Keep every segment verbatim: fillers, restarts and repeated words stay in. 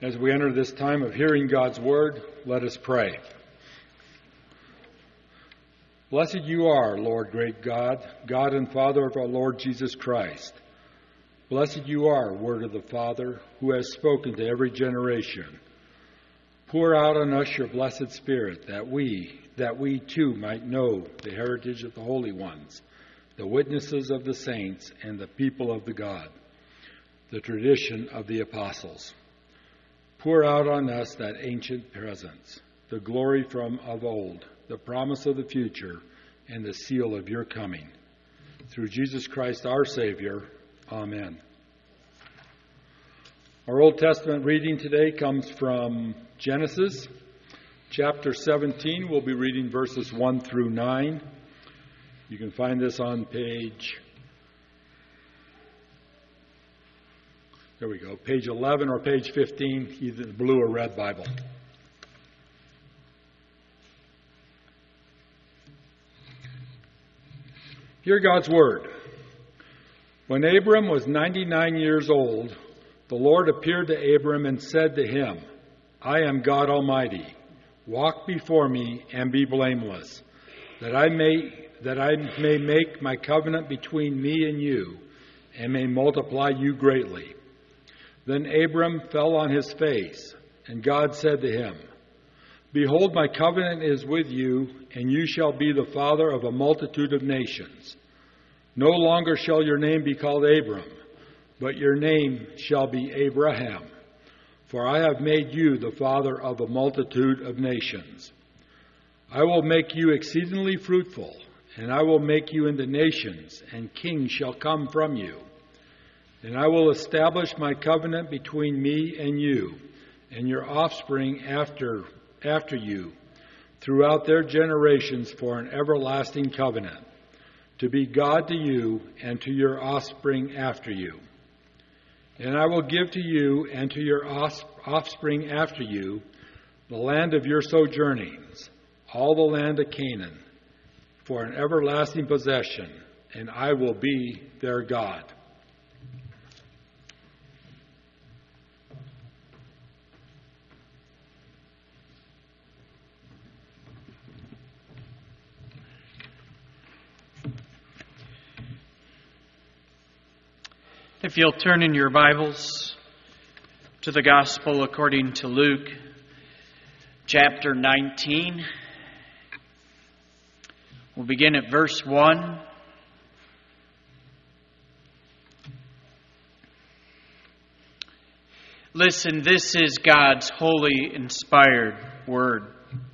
As we enter this time of hearing God's word, let us pray. Blessed you are, Lord great God, God and Father of our Lord Jesus Christ. Blessed you are, Word of the Father, who has spoken to every generation. Pour out on us your blessed Spirit, that we, that we too might know the heritage of the holy ones, the witnesses of the saints, and the people of the God, the tradition of the apostles. Pour out on us that ancient presence, the glory from of old, the promise of the future, and the seal of your coming. Through Jesus Christ our Savior. Amen. Our Old Testament reading today comes from Genesis, chapter seventeen. We'll be reading verses one through nine. You can find this on page, there we go, page eleven or page fifteen, either the blue or red Bible. Hear God's word. When Abram was ninety-nine years old, the Lord appeared to Abram and said to him, I am God Almighty. Walk before me and be blameless, that I may that I may make my covenant between me and you, and may multiply you greatly. Then Abram fell on his face, and God said to him, Behold, my covenant is with you, and you shall be the father of a multitude of nations. No longer shall your name be called Abram, but your name shall be Abraham, for I have made you the father of a multitude of nations. I will make you exceedingly fruitful, and I will make you into nations, and kings shall come from you. And I will establish my covenant between me and you, and your offspring after, after you, throughout their generations for an everlasting covenant, to be God to you and to your offspring after you. And I will give to you and to your offspring after you the land of your sojournings, all the land of Canaan, for an everlasting possession, and I will be their God. If you'll turn in your Bibles to the Gospel according to Luke, chapter nineteen. We'll begin at verse one. Listen, this is God's holy, inspired word.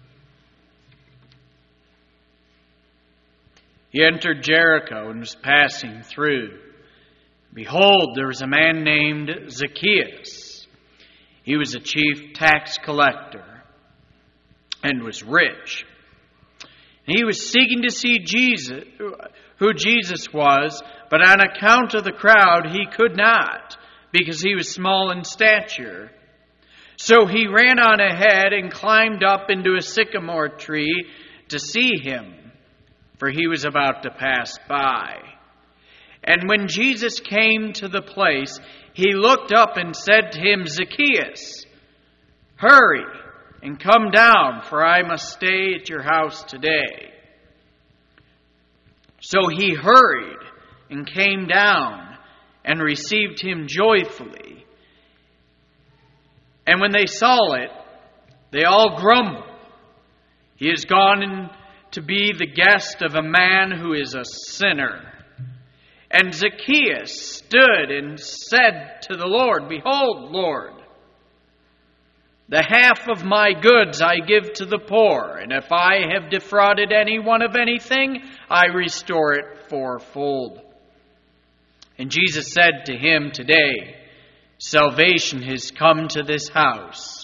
He entered Jericho and was passing through. Behold, there was a man named Zacchaeus. He was a chief tax collector and was rich. He was seeking to see Jesus, who Jesus was, but on account of the crowd he could not, because he was small in stature. So he ran on ahead and climbed up into a sycamore tree to see him, for he was about to pass by. And when Jesus came to the place, he looked up and said to him, Zacchaeus, hurry and come down, for I must stay at your house today. So he hurried and came down and received him joyfully. And when they saw it, they all grumbled. He has gone in to be the guest of a man who is a sinner. And Zacchaeus stood and said to the Lord, Behold, Lord, the half of my goods I give to the poor, and if I have defrauded anyone of anything, I restore it fourfold. And Jesus said to him, Today salvation has come to this house,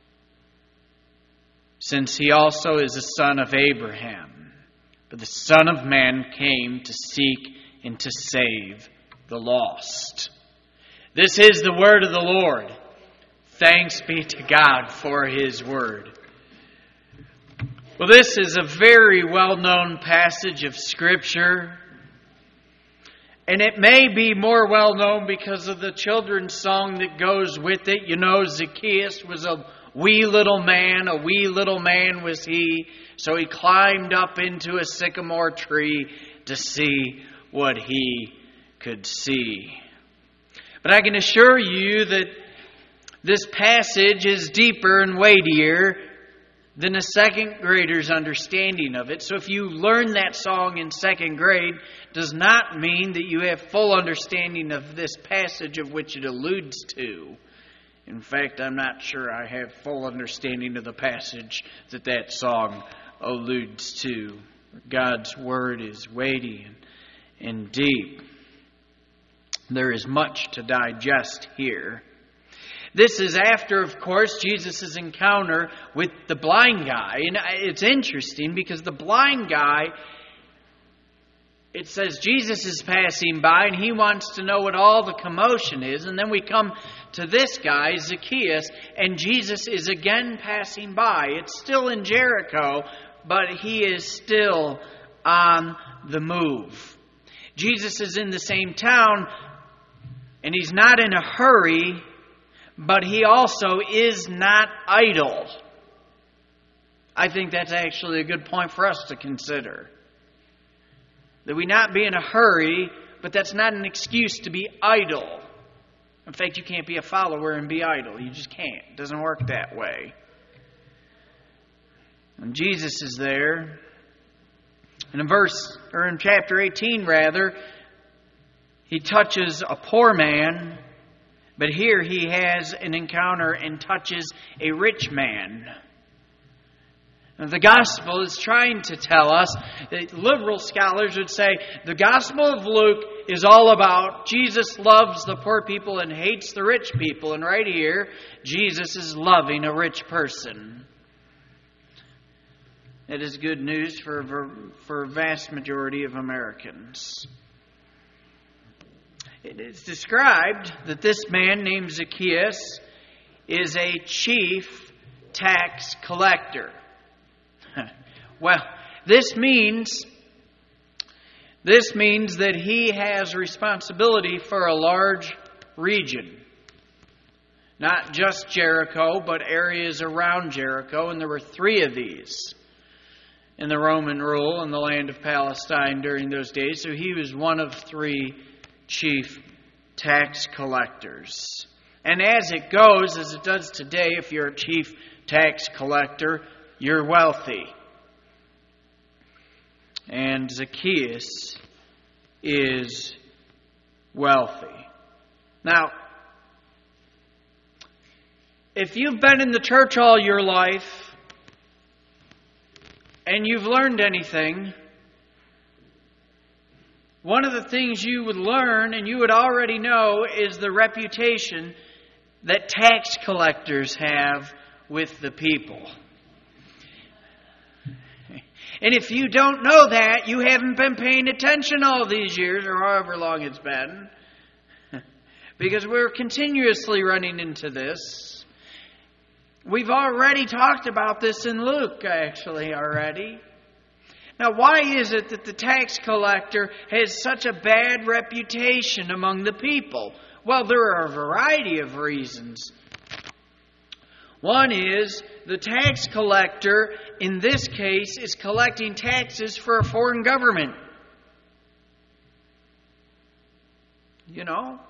since he also is a son of Abraham. For the Son of Man came to seek and to save the lost. This is the word of the Lord. Thanks be to God for his word. Well, this is a very well-known passage of Scripture. And it may be more well known because of the children's song that goes with it. You know, Zacchaeus was a wee little man, a wee little man was he. So he climbed up into a sycamore tree to see what he could see. But I can assure you that this passage is deeper and weightier than a second grader's understanding of it. So if you learn that song in second grade, does not mean that you have full understanding of this passage of which it alludes to. In fact, I'm not sure I have full understanding of the passage that that song alludes to. God's Word is weighty and, and deep. There is much to digest here. This is after, of course, Jesus' encounter with the blind guy. And it's interesting because the blind guy, it says Jesus is passing by and he wants to know what all the commotion is. And then we come to this guy, Zacchaeus, and Jesus is again passing by. It's still in Jericho, but he is still on the move. Jesus is in the same town, and he's not in a hurry, but he also is not idle. I think that's actually a good point for us to consider. That we not be in a hurry, but that's not an excuse to be idle. In fact, you can't be a follower and be idle. You just can't. It doesn't work that way. And Jesus is there. And in verse, or in chapter eighteen rather, he touches a poor man, but here he has an encounter and touches a rich man. Now, the gospel is trying to tell us, that liberal scholars would say, the gospel of Luke is all about Jesus loves the poor people and hates the rich people. And right here, Jesus is loving a rich person. That is good news for, for a vast majority of Americans. It is described that this man named Zacchaeus is a chief tax collector. Well, this means this means that he has responsibility for a large region. Not just Jericho, but areas around Jericho, and there were three of these in the Roman rule in the land of Palestine during those days. So he was one of three chief tax collectors. And as it goes, as it does today, if you're a chief tax collector, you're wealthy. And Zacchaeus is wealthy. Now, if you've been in the church all your life and you've learned anything, one of the things you would learn and you would already know is the reputation that tax collectors have with the people. And if you don't know that, you haven't been paying attention all these years, or however long it's been. Because we're continuously running into this. We've already talked about this in Luke, actually, already. Now, why is it that the tax collector has such a bad reputation among the people? Well, there are a variety of reasons. One is the tax collector, in this case, is collecting taxes for a foreign government. You know,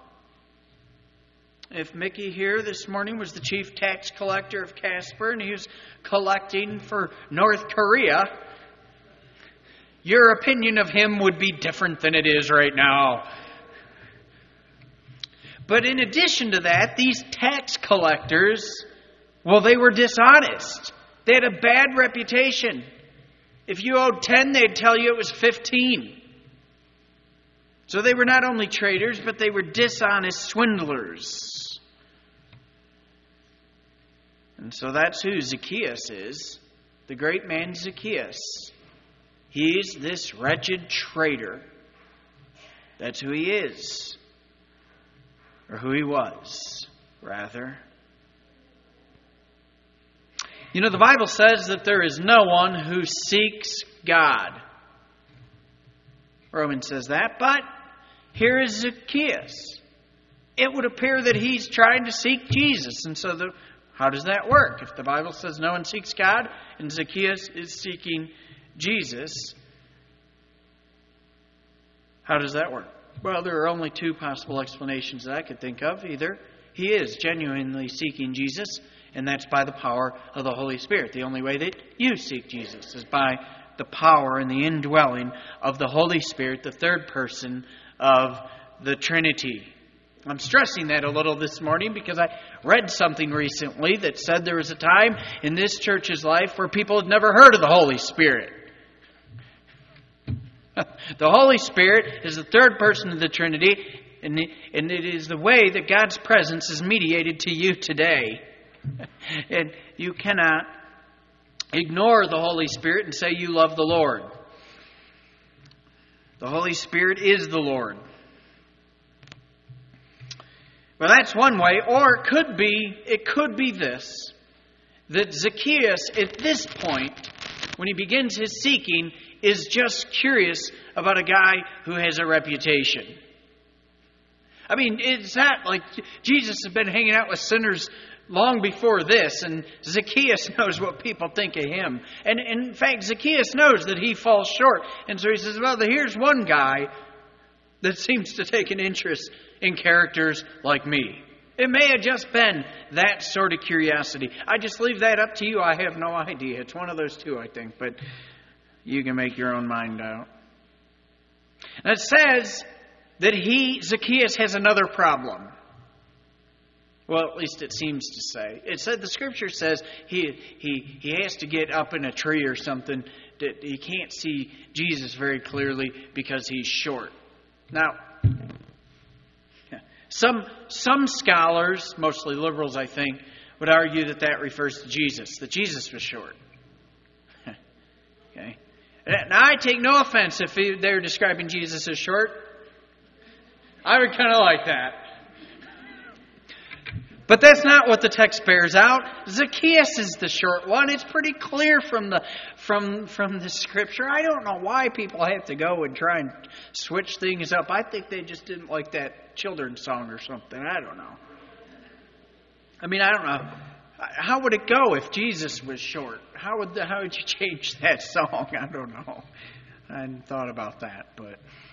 if Mickey here this morning was the chief tax collector of Casper and he was collecting for North Korea, your opinion of him would be different than it is right now. But in addition to that, these tax collectors, well, they were dishonest. They had a bad reputation. If you owed ten, they'd tell you it was fifteen. So they were not only traitors, but they were dishonest swindlers. And so that's who Zacchaeus is, the great man Zacchaeus. He's this wretched traitor. That's who he is. Or who he was, rather. You know, the Bible says that there is no one who seeks God. Romans says that, but here is Zacchaeus. It would appear that he's trying to seek Jesus. And so the, how does that work? If the Bible says no one seeks God and Zacchaeus is seeking Jesus, how does that work? Well, there are only two possible explanations that I could think of. Either he is genuinely seeking Jesus, and that's by the power of the Holy Spirit. The only way that you seek Jesus is by the power and the indwelling of the Holy Spirit, the third person of the Trinity. I'm stressing that a little this morning because I read something recently that said there was a time in this church's life where people had never heard of the Holy Spirit. The Holy Spirit is the third person of the Trinity, and it is the way that God's presence is mediated to you today. And you cannot ignore the Holy Spirit and say you love the Lord. The Holy Spirit is the Lord. Well, that's one way. Or it could be, it could be this, that Zacchaeus at this point, when he begins his seeking, is just curious about a guy who has a reputation. I mean, it's not like Jesus has been hanging out with sinners long before this, and Zacchaeus knows what people think of him. And in fact, Zacchaeus knows that he falls short. And so he says, well, here's one guy that seems to take an interest in characters like me. It may have just been that sort of curiosity. I just leave that up to you. I have no idea. It's one of those two, I think. But you can make your own mind out. And it says that he, Zacchaeus, has another problem. Well, at least it seems to say. It said, the Scripture says he he he has to get up in a tree or something. That he can't see Jesus very clearly because he's short. Now, some some scholars, mostly liberals, I think, would argue that that refers to Jesus, that Jesus was short. Okay. Now, I take no offense if they're describing Jesus as short. I would kind of like that. But that's not what the text bears out. Zacchaeus is the short one. It's pretty clear from the from from the Scripture. I don't know why people have to go and try and switch things up. I think they just didn't like that children's song or something. I don't know. I mean, I don't know. How would it go if Jesus was short? How would the, how would you change that song? I don't know. I hadn't thought about that, but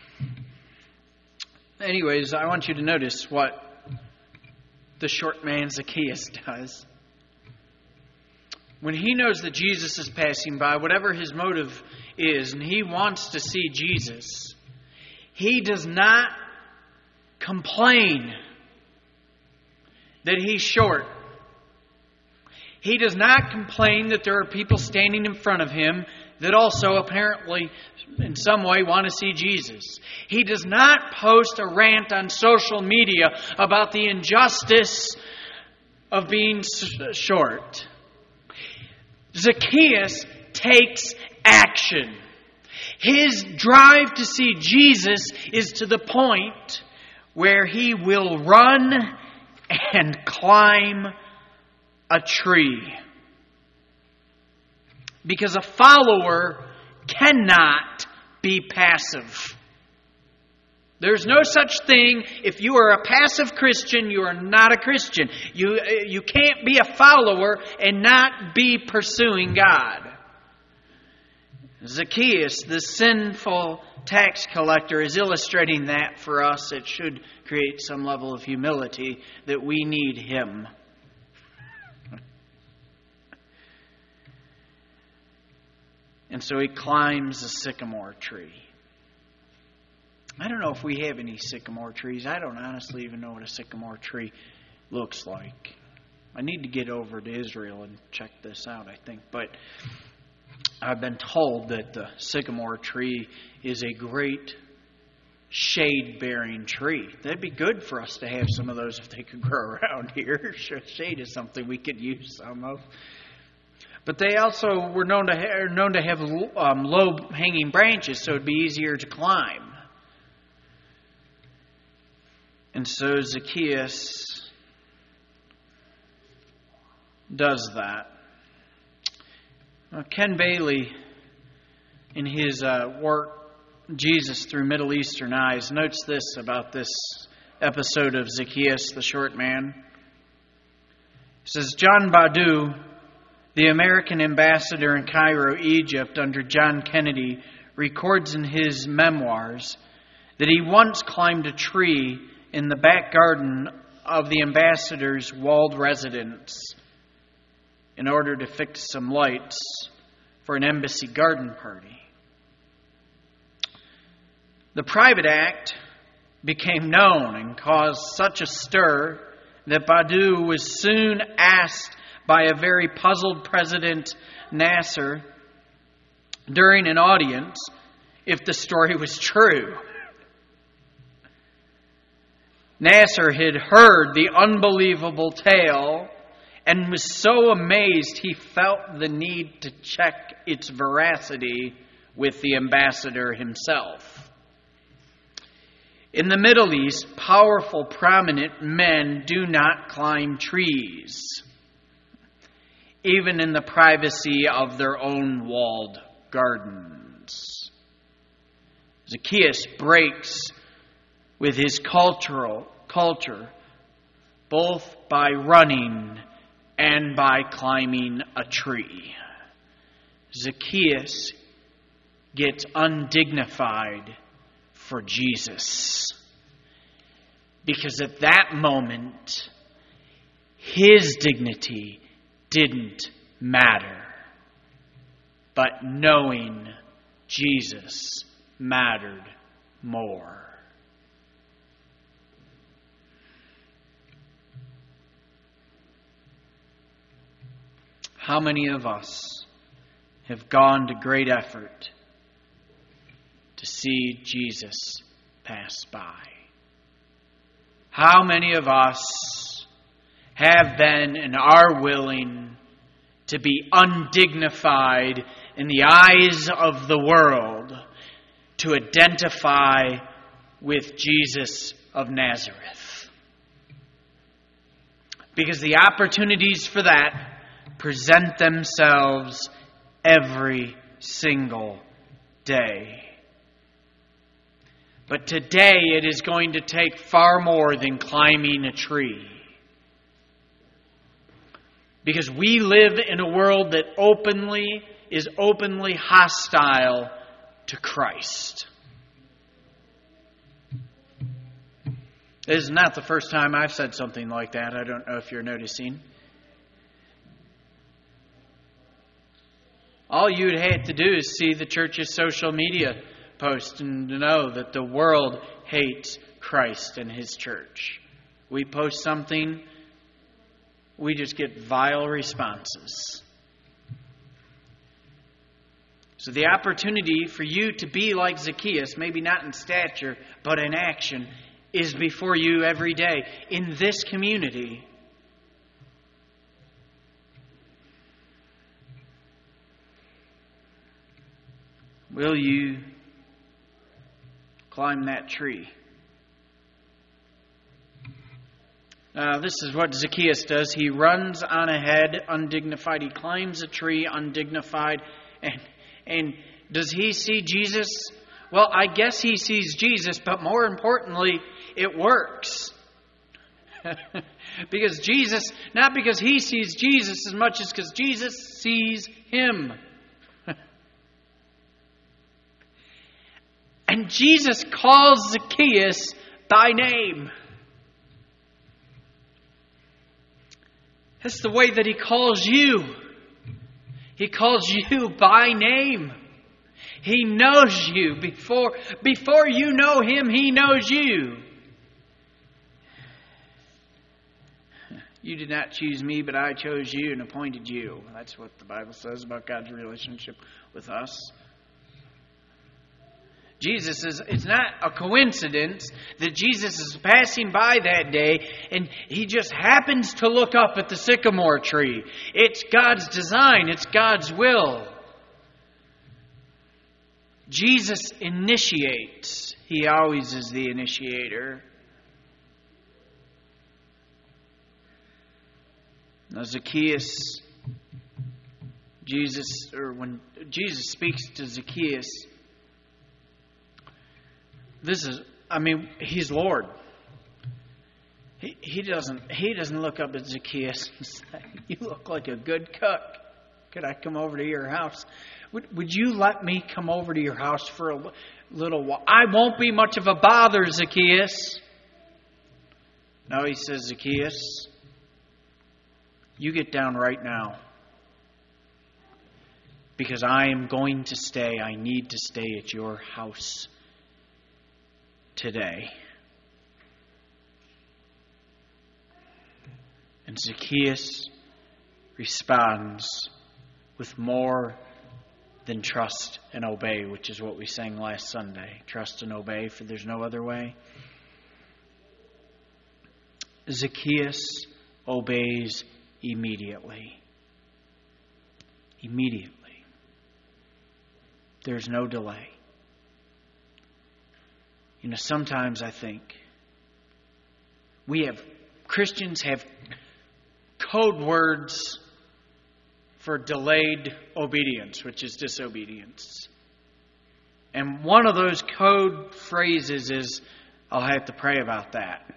anyways, I want you to notice what the short man Zacchaeus does. When he knows that Jesus is passing by, whatever his motive is, and he wants to see Jesus, he does not complain that he's short. He does not complain that there are people standing in front of him that also apparently in some way want to see Jesus. He does not post a rant on social media about the injustice of being short. Zacchaeus takes action. His drive to see Jesus is to the point where he will run and climb a tree. Because a follower cannot be passive. There's no such thing. If you are a passive Christian, you are not a Christian. You, you can't be a follower and not be pursuing God. Zacchaeus, the sinful tax collector, is illustrating that for us. It should create some level of humility that we need him. And so he climbs a sycamore tree. I don't know if we have any sycamore trees. I don't honestly even know what a sycamore tree looks like. I need to get over to Israel and check this out, I think. But I've been told that the sycamore tree is a great shade-bearing tree. That'd be good for us to have some of those if they could grow around here. Shade is something we could use some of. But they also were known to have, known to have um, low-hanging branches, so it'd be easier to climb. And so Zacchaeus does that. Now, Ken Bailey, in his uh, work Jesus through Middle Eastern eyes notes this about this episode of Zacchaeus, the short man. He says, John Badu, the American ambassador in Cairo, Egypt, under John Kennedy, records in his memoirs that he once climbed a tree in the back garden of the ambassador's walled residence in order to fix some lights for an embassy garden party. The private act became known and caused such a stir that Badu was soon asked by a very puzzled President Nasser during an audience if the story was true. Nasser had heard the unbelievable tale and was so amazed he felt the need to check its veracity with the ambassador himself. In the Middle East, powerful, prominent men do not climb trees, even in the privacy of their own walled gardens. Zacchaeus breaks with his cultural culture, both by running and by climbing a tree. Zacchaeus gets undignified for Jesus, because at that moment, his dignity didn't matter, but knowing Jesus mattered more. How many of us have gone to great effort to see Jesus pass by? How many of us have been and are willing to be undignified in the eyes of the world to identify with Jesus of Nazareth? Because the opportunities for that present themselves every single day. But today it is going to take far more than climbing a tree. Because we live in a world that openly is openly hostile to Christ. This is not the first time I've said something like that. I don't know if you're noticing. All you'd have to do is see the church's social media post and to know that the world hates Christ and His church. We post something, we just get vile responses. So the opportunity for you to be like Zacchaeus, maybe not in stature, but in action, is before you every day in this community. Will you climb that tree? Uh, this is what Zacchaeus does. He runs on ahead, undignified. He climbs a tree, undignified. And, and does he see Jesus? Well, I guess he sees Jesus, but more importantly, it works. Because Jesus, not because he sees Jesus as much as because Jesus sees him. And Jesus calls Zacchaeus by name. That's the way that He calls you. He calls you by name. He knows you. Before, before you know Him, He knows you. You did not choose me, but I chose you and appointed you. That's what the Bible says about God's relationship with us. Jesus is, it's not a coincidence that Jesus is passing by that day and He just happens to look up at the sycamore tree. It's God's design. It's God's will. Jesus initiates. He always is the initiator. Now Zacchaeus, Jesus, or when Jesus speaks to Zacchaeus, This is, I mean, He's Lord. He, he doesn't He doesn't look up at Zacchaeus and say, "You look like a good cook. Could I come over to your house? Would, would you let me come over to your house for a little while? I won't be much of a bother, Zacchaeus." No, He says, "Zacchaeus, you get down right now. Because I am going to stay. I need to stay at your house today." And Zacchaeus responds with more than trust and obey, which is what we sang last Sunday. Trust and obey, for there's no other way. Zacchaeus obeys immediately. Immediately. There's no delay. You know, sometimes I think we have, Christians have code words for delayed obedience, which is disobedience. And one of those code phrases is, "I'll have to pray about that."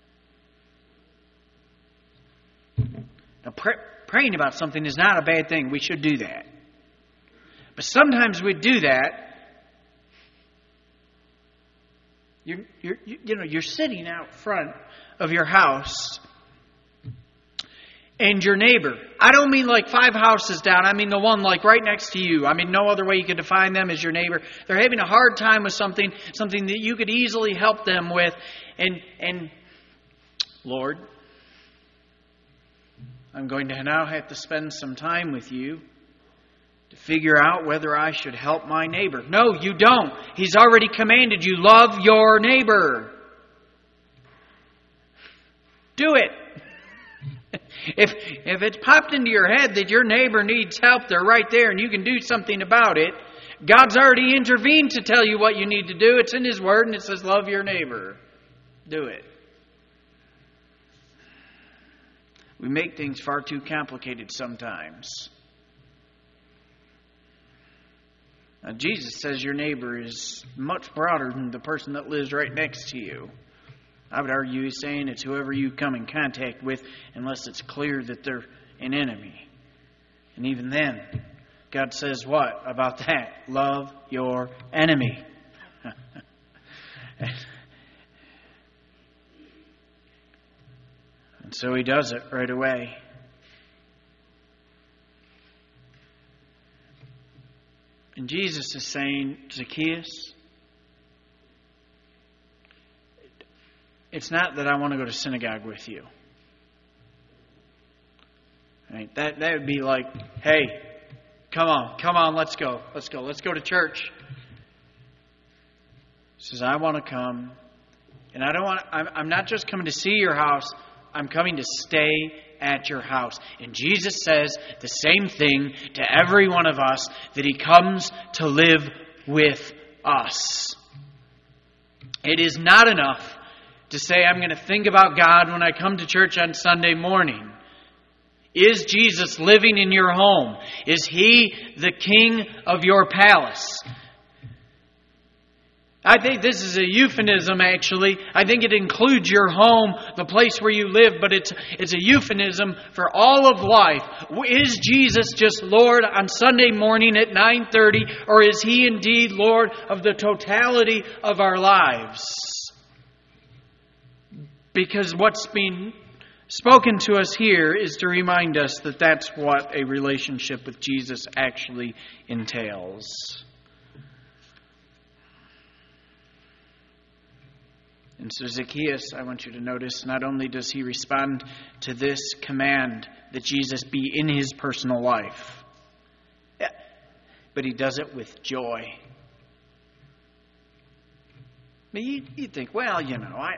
Now, pray, praying about something is not a bad thing. We should do that. But sometimes we do that. You're, you're, you know, you're sitting out front of your house, and your neighbor, I don't mean like five houses down, I mean the one like right next to you. I mean, no other way you could define them as your neighbor. They're having a hard time with something, something that you could easily help them with. And, and Lord, I'm going to now have to spend some time with you to figure out whether I should help my neighbor. No, you don't. He's already commanded you, love your neighbor. Do it. If if it's popped into your head that your neighbor needs help, they're right there and you can do something about it. God's already intervened to tell you what you need to do. It's in His Word and it says love your neighbor. Do it. We make things far too complicated sometimes. Now, Jesus says your neighbor is much broader than the person that lives right next to you. I would argue He's saying it's whoever you come in contact with, unless it's clear that they're an enemy. And even then, God says what about that? Love your enemy. And so He does it right away. And Jesus is saying, Zacchaeus, it's not that I want to go to synagogue with you. Right? That that would be like, hey, come on, come on, let's go, let's go, let's go to church. He says, I want to come, and I don't want. I'm, I'm not just coming to see your house. I'm coming to stay at your house. And Jesus says the same thing to every one of us, that He comes to live with us. It is not enough to say, I'm going to think about God when I come to church on Sunday morning. Is Jesus living in your home? Is He the King of your palace? I think this is a euphemism, actually. I think it includes your home, the place where you live, but it's it's a euphemism for all of life. Is Jesus just Lord on Sunday morning at nine thirty, or is He indeed Lord of the totality of our lives? Because what's being spoken to us here is to remind us that that's what a relationship with Jesus actually entails. And so Zacchaeus, I want you to notice, not only does he respond to this command that Jesus be in his personal life, but he does it with joy. I mean, you, you think, well, you know, I,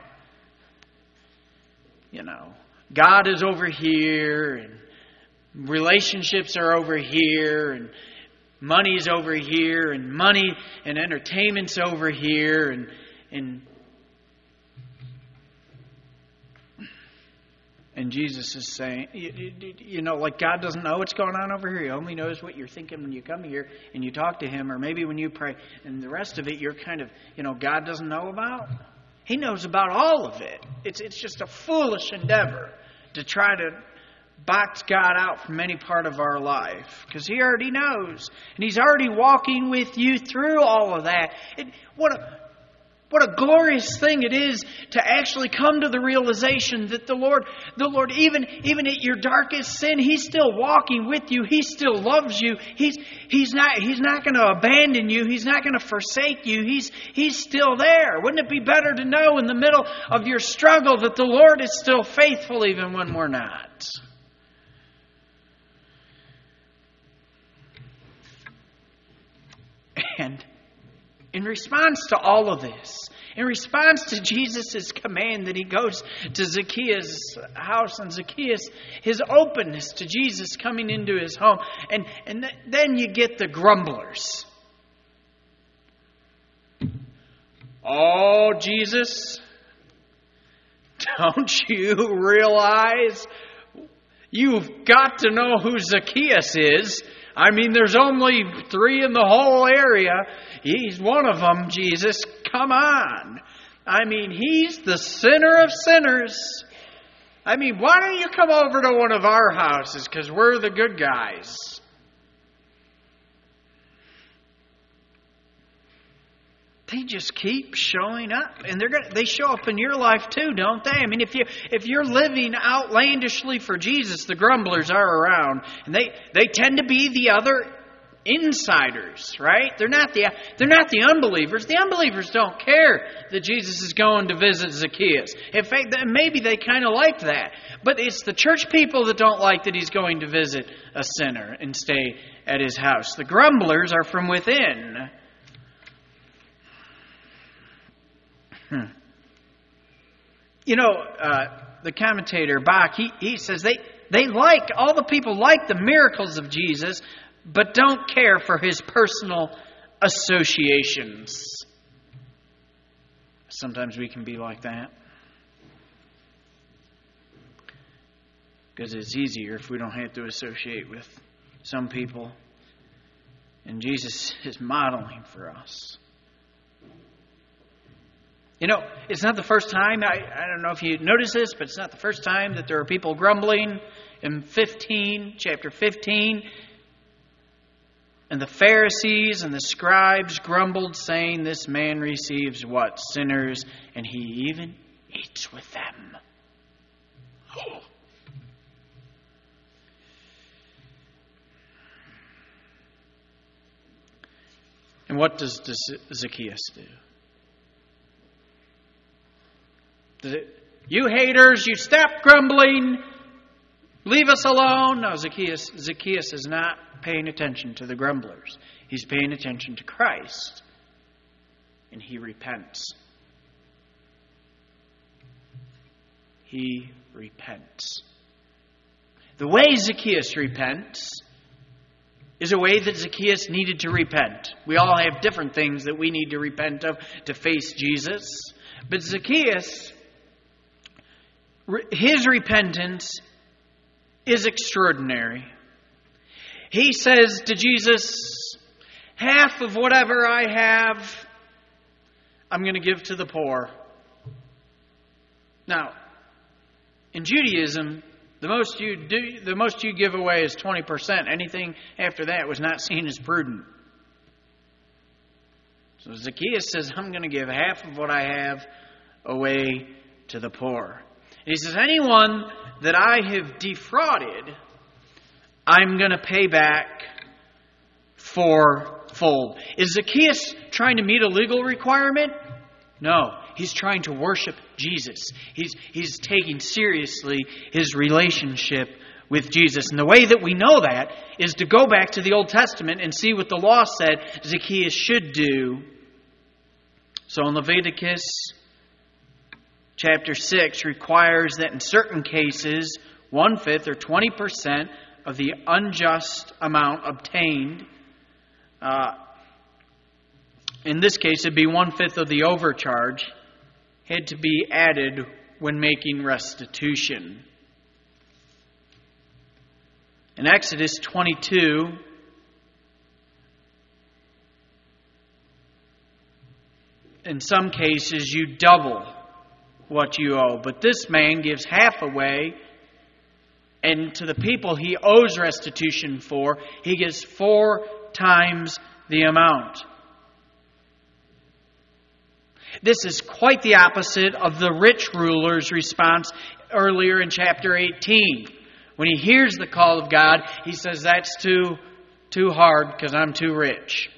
you know, God is over here, and relationships are over here, and money's over here, and money and entertainment's over here, and and And Jesus is saying, you, you know, like God doesn't know what's going on over here. He only knows what you're thinking when you come here and you talk to Him, or maybe when you pray. And the rest of it, you're kind of, you know, God doesn't know about. He knows about all of it. It's it's just a foolish endeavor to try to box God out from any part of our life, because He already knows, and He's already walking with you through all of that. It, what a What a glorious thing it is to actually come to the realization that the Lord, the Lord, even, even at your darkest sin, He's still walking with you. He still loves you. He's, he's not, He's not going to abandon you. He's not going to forsake you. He's, He's still there. Wouldn't it be better to know in the middle of your struggle that the Lord is still faithful even when we're not? And in response to all of this, in response to Jesus' command that He goes to Zacchaeus' house, and Zacchaeus, his openness to Jesus coming into his home, and, and th- then you get the grumblers. Oh, Jesus, don't you realize you've got to know who Zacchaeus is? I mean, there's only three in the whole area. He's one of them, Jesus. Come on. I mean, he's the sinner of sinners. I mean, why don't you come over to one of our houses? Because we're the good guys. They just keep showing up, and they're gonna, they show up in your life too, don't they? I mean, if you if you're living outlandishly for Jesus, the grumblers are around, and they, they tend to be the other insiders, right? They're not the they're not the unbelievers. The unbelievers don't care that Jesus is going to visit Zacchaeus. In fact, maybe they kind of like that, but it's the church people that don't like that He's going to visit a sinner and stay at his house. The grumblers are from within. Hmm. You know, uh, the commentator Bach, he, he says they, they like, all the people like the miracles of Jesus, but don't care for His personal associations. Sometimes we can be like that, because it's easier if we don't have to associate with some people. And Jesus is modeling for us. You know, it's not the first time, I, I don't know if you notice this, but it's not the first time that there are people grumbling. In fifteen, chapter fifteen, and the Pharisees and the scribes grumbled, saying, "This man receives what? Sinners, and He even eats with them." Oh. And what does Zacchaeus do? You haters, you stop grumbling. Leave us alone. No, Zacchaeus, Zacchaeus is not paying attention to the grumblers. He's paying attention to Christ. And he repents. He repents. The way Zacchaeus repents is a way that Zacchaeus needed to repent. We all have different things that we need to repent of to face Jesus. But Zacchaeus, his repentance is extraordinary. He says to Jesus, half of whatever I have, I'm going to give to the poor. Now, in Judaism, the most you do, the most you give away is twenty percent. Anything after that was not seen as prudent. So Zacchaeus says, I'm going to give half of what I have away to the poor. And he says, anyone that I have defrauded, I'm going to pay back fourfold. Is Zacchaeus trying to meet a legal requirement? No. He's trying to worship Jesus. He's, he's taking seriously his relationship with Jesus. And the way that we know that is to go back to the Old Testament and see what the law said Zacchaeus should do. So in Leviticus chapter six requires that in certain cases, one-fifth or twenty percent of the unjust amount obtained, uh, in this case it'd be one-fifth of the overcharge, had to be added when making restitution. In Exodus twenty-two, in some cases you double what you owe. But this man gives half away, and to the people he owes restitution for, he gives four times the amount. This is quite the opposite of the rich ruler's response earlier in chapter eighteen. When he hears the call of God, he says, that's too, too hard because I'm too rich.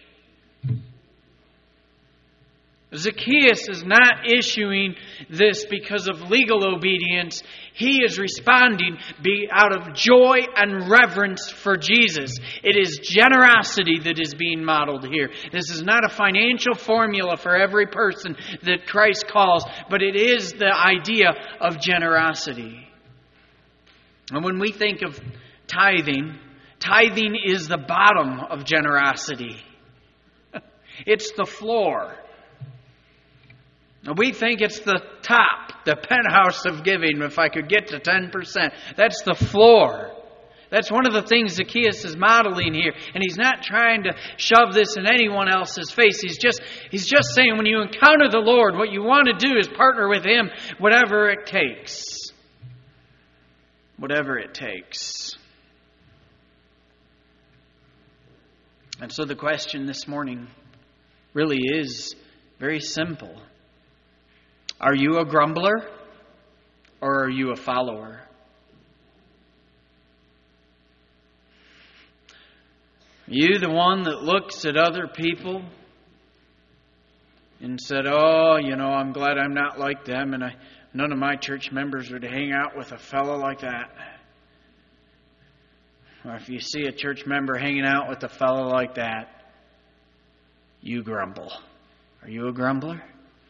Zacchaeus is not issuing this because of legal obedience. He is responding be out of joy and reverence for Jesus. It is generosity that is being modeled here. This is not a financial formula for every person that Christ calls, but it is the idea of generosity. And when we think of tithing, tithing is the bottom of generosity. It's the floor. We think it's the top, the penthouse of giving, if I could get to ten percent. That's the floor. That's one of the things Zacchaeus is modeling here. And he's not trying to shove this in anyone else's face. He's just, he's just saying when you encounter the Lord, what you want to do is partner with Him, whatever it takes. Whatever it takes. And so the question this morning really is very simple. Are you a grumbler or are you a follower? Are you the one that looks at other people and said, oh, you know, I'm glad I'm not like them, and I, none of my church members would hang out with a fellow like that? Or if you see a church member hanging out with a fellow like that, you grumble. Are you a grumbler?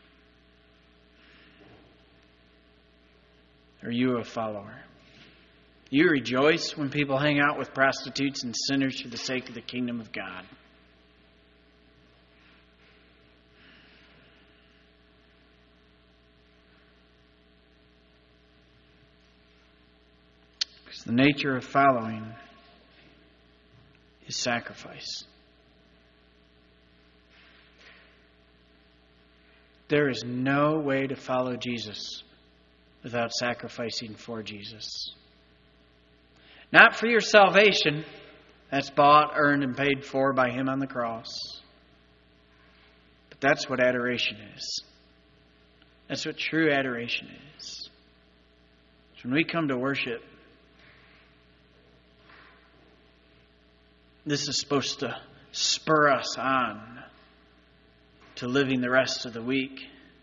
Are you a follower? You rejoice when people hang out with prostitutes and sinners for the sake of the kingdom of God. Because the nature of following is sacrifice. There is no way to follow Jesus without sacrificing for Jesus. Not for your salvation. That's bought, earned, and paid for by Him on the cross. But that's what adoration is. That's what true adoration is. It's when we come to worship, this is supposed to spur us on to living the rest of the week.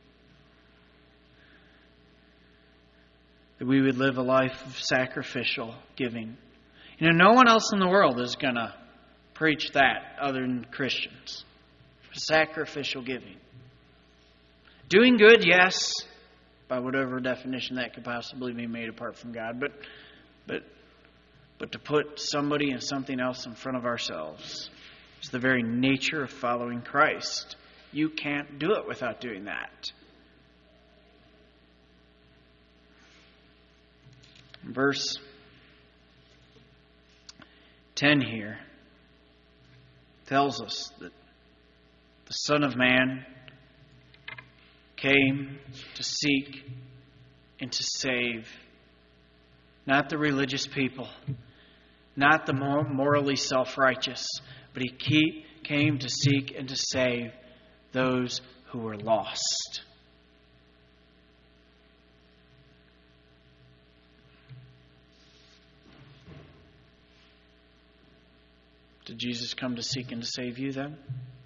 That we would live a life of sacrificial giving. You know, no one else in the world is going to preach that other than Christians. Sacrificial giving. Doing good, yes, by whatever definition that could possibly be made apart from God. But, but, but to put somebody and something else in front of ourselves is the very nature of following Christ. You can't do it without doing that. Verse ten here tells us that the Son of Man came to seek and to save not the religious people, not the morally self-righteous, but He came to seek and to save those who were lost. Did Jesus come to seek and to save you then?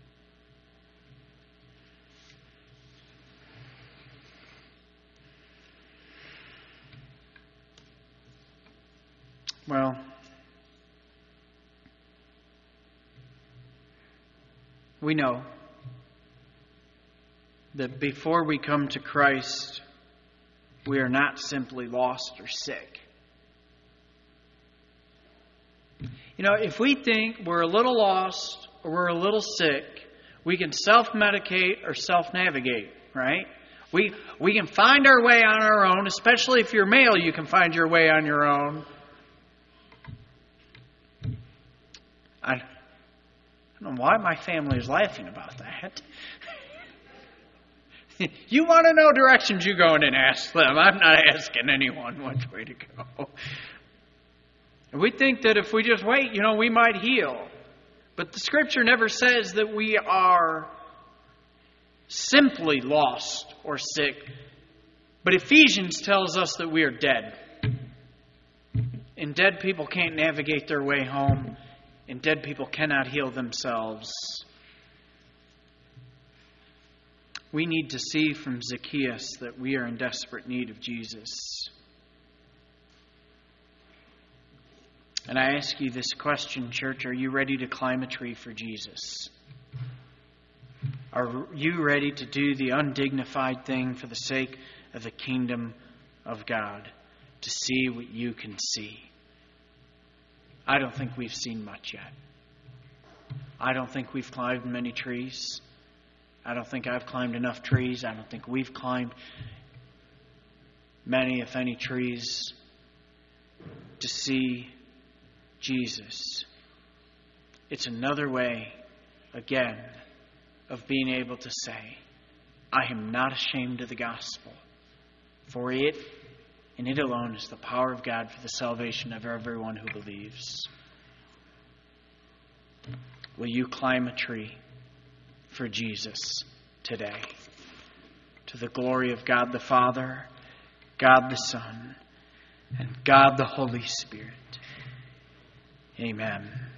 Well, we know that before we come to Christ, we are not simply lost or sick. You know, if we think we're a little lost or we're a little sick, we can self-medicate or self-navigate, right? We we can find our way on our own, especially if you're male, you can find your way on your own. I, I don't know why my family is laughing about that. You want to know directions, you go in and ask them. I'm not asking anyone which way to go. We think that if we just wait, you know, we might heal. But the Scripture never says that we are simply lost or sick. But Ephesians tells us that we are dead. And dead people can't navigate their way home. And dead people cannot heal themselves. We need to see from Zacchaeus that we are in desperate need of Jesus. And I ask you this question, church, are you ready to climb a tree for Jesus? Are you ready to do the undignified thing for the sake of the kingdom of God? To see what you can see? I don't think we've seen much yet. I don't think we've climbed many trees. I don't think I've climbed enough trees. I don't think we've climbed many, if any, trees to see Jesus. It's another way, again, of being able to say, I am not ashamed of the gospel, for it and it alone is the power of God for the salvation of everyone who believes. Will you climb a tree for Jesus today? To the glory of God the Father, God the Son, and God the Holy Spirit. Amen.